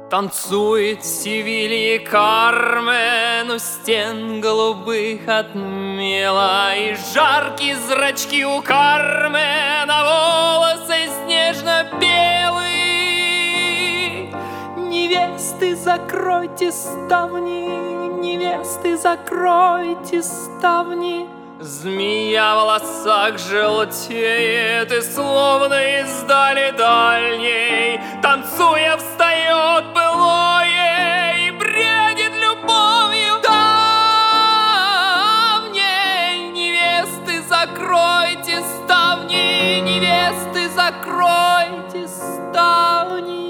Танцует в Севилье Кармен у стен голубых от мела, и жаркие зрачки у Кармена, волосы снежно-белые. Невесты, закройте ставни, невесты, закройте ставни. Змея в волосах желтеет и словно издали дальней, танцуя, встает былое и бредит любовью давней. Невесты, закройте ставни, невесты, закройте ставни.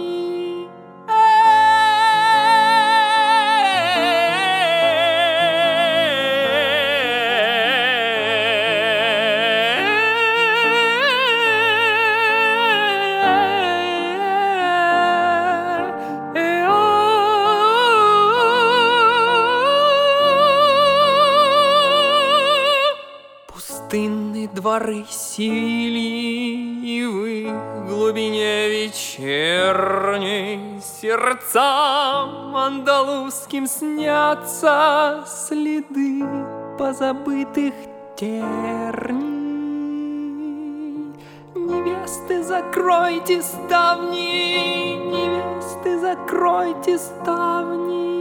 Пустынные дворы Севильи, и в их глубине вечерней сердцам андалузским снятся следы позабытых терний. Невесты, закройте ставни, невесты, закройте ставни.